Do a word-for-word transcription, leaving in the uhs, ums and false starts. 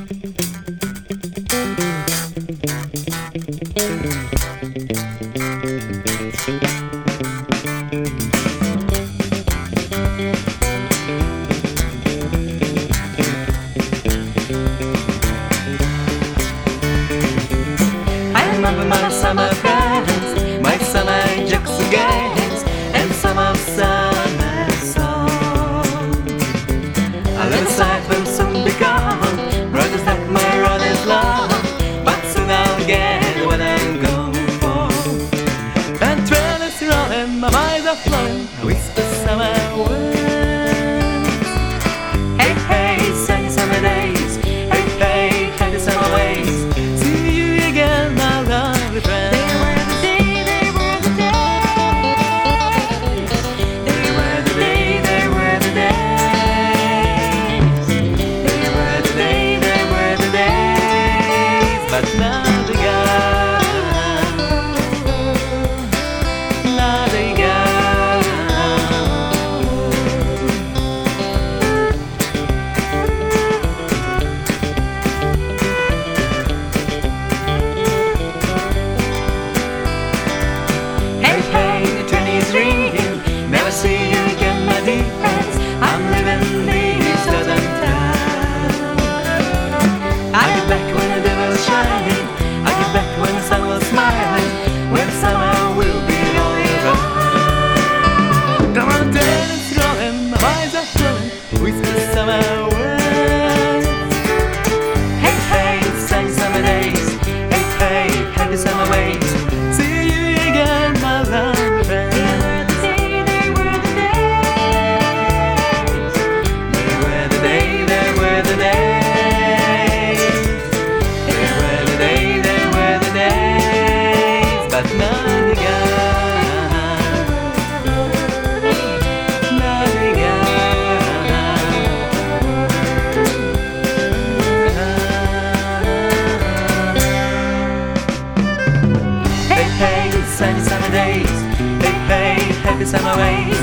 Remember my summer friends, my summer jokes and games, and summer summer songs. A little sight will soon be gone, roads that my road is long, but soon I'll get what I'm going for. And train is rolling, my eyes are flowing, I whisper summer words. Hey, hey, sunny summer days, hey, hey, happy summer ways. Never see you again, my dear friends. I'm living in southern town. I get back when the day was shining, I get back when the sun was smiling, when summer will be all around. Come on, dance, rolling, my eyes are flowing, whisper summer words. Hey, hey, sunny summer days, hey, hey, happy summer ways. See you again, my love. Sunny summer days, hey, hey, happy summer ways.